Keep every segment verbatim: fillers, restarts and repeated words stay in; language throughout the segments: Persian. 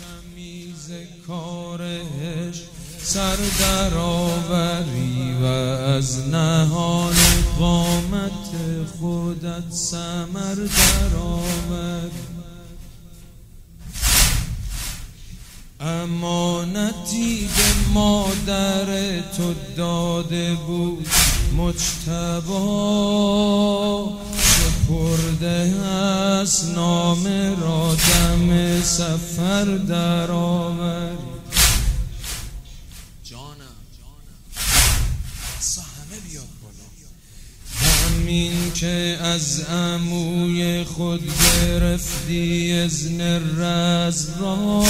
تمیز کارش سر در آوری و از نهان قامت خودت ثمر در آوری. امانتی به مادر تو داده بود مجتبی، سپرده است نامه را دم سفر در آوری. جانم همه بیاد بالا. همین که از عموی خود گرفتی اذن رز را،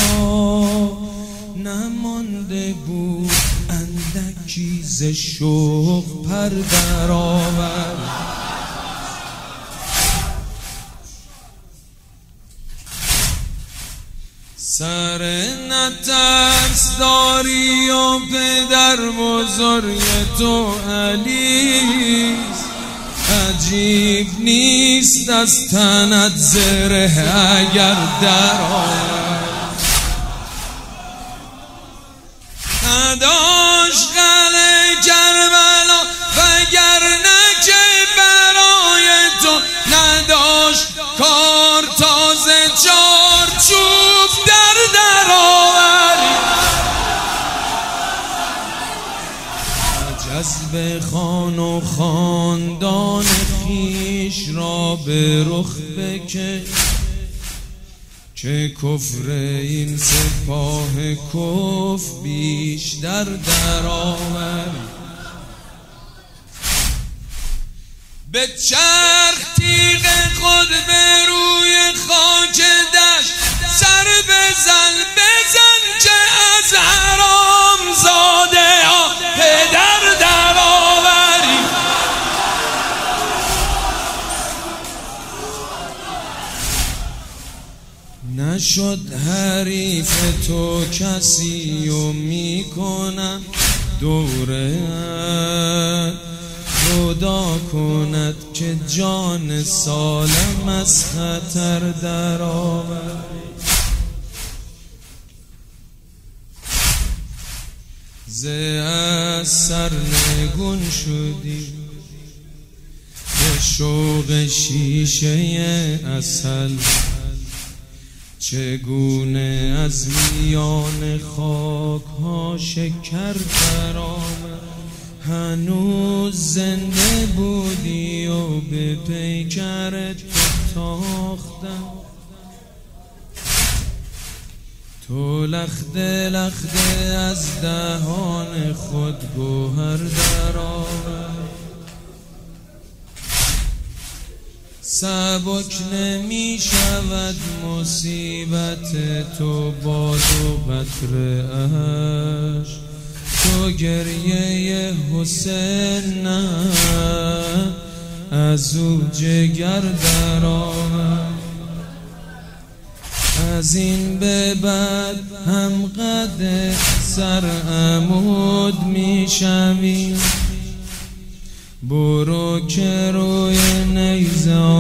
نمانده بود اندکی ز شوق پر در آوری. سر نترس داری و پدر بزرگ تو علی، عجیب نیست از تنت زره اگر در آوری. نداشت قلعه کربلا وگرنه که برای تو نداشت کار تازه چارچوب در در آوری. جذب خان و خاندان خیش را به رخ بکش که کفر این سپاه کفر بیشتر در آوری. به چرخ تیغ خود به روی خاک دشت سر بزن بزن که از حرام زاده ها پدر در آوری. نشد حریف تو کسی و میکنم دوره خدا کند که جان سالم از خطر در آوری. ز از سرنگون شدی به شوق شیشه عسل، چگونه از میان خاک ها شکر در آمد. هنوز زنده بودی و به پیکرت تاختم، تو لخته لخته از دهان خود گوهر در آورد. سبک نمی شود مصیبت تو باد و قطره اش، تو گریه حسین نه از او جگر در آمد. از این به بعد هم قد سر عمود می شوی، برو که روی نیزه